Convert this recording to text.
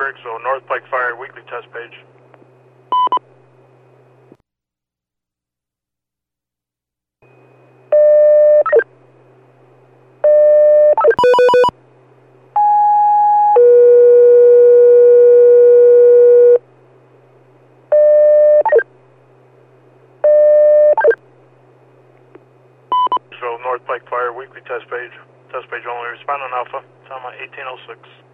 Griggsville, North Pike Fire, weekly test page. Griggsville, North Pike Fire, weekly test page. Test page only, respond on Alpha, time 1806.